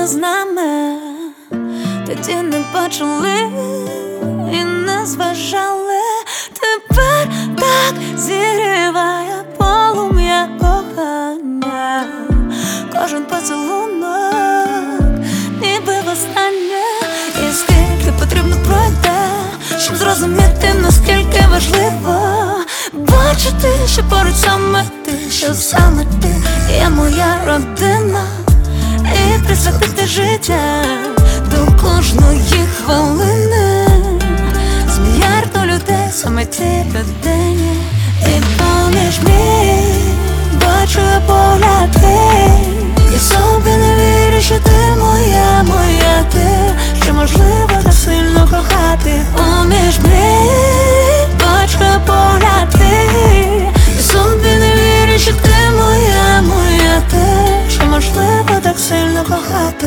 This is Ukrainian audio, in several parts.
з нами, тоді не почали і не зважали. Тепер так зігріває полум'я кохання. Кожен поцілунок ніби востаннє. І скільки потрібно пройти, щоб зрозуміти, наскільки важливо бачити, що поруч саме ти, що саме ти є моя родина. І присвятити життя до кожної хвилини. З мільярду людей саме ті людині. І поміж мій бачу я погляд твій. І собі не вірю, що ти моя ти. Що можливо так сильно кохати. Поміж мій бачу я погляд твій. І собі не вірю, що ти моя ти. Що можливо так сильно кохати.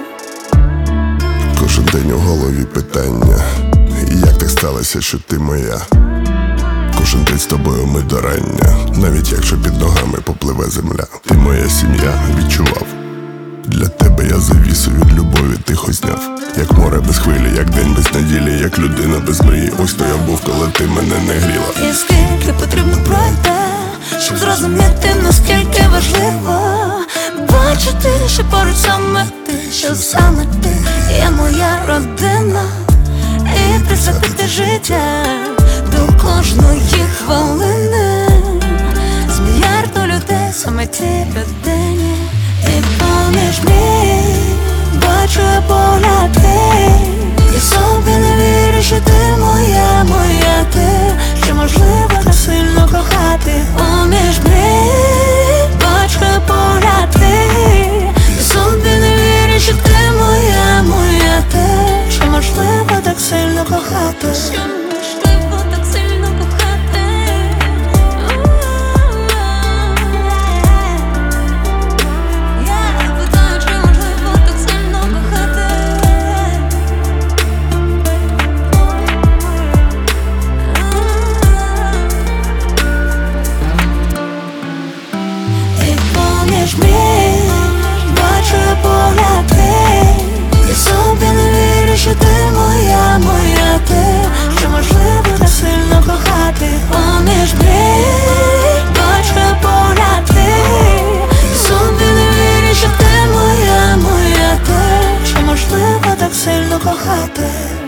Кожен день у голові питання: як так сталося, що ти моя? Кожен день з тобою ми до рання, навіть якщо під ногами попливе земля. Ти моя сім'я, відчував. Для тебе я завісу від любові тихо зняв. Як море без хвилі, як день без неділі, як людина без мрії. Ось то я був, коли ти мене не гріла. І скільки потрібно пройти, щоб зрозуміти, наскільки важливо бачити, що поруч саме ти, що саме ти є моя родина. І присвятити життя до кожної хвилини. З мільярду людей саме ті людині. І поміж мій бачу я погляд твій. І собі не вірю, що ти моя ти. Що можливо так сильно кохати. Поміж мій бачу я погляд твій. І собі не вірю, що ти моя ти. Що можливо так сильно кохати. Що можливо так сильно кохати. Я питаю, чи можливо так сильно кохати. І поміж мій бачу я погляд твій. І собі не вірю, що ти моя ти. Що можливо так сильно кохати. Поміж мій бачу я погляд твій. І собі не вірю, що ти моя ти. Що можливо так сильно кохати.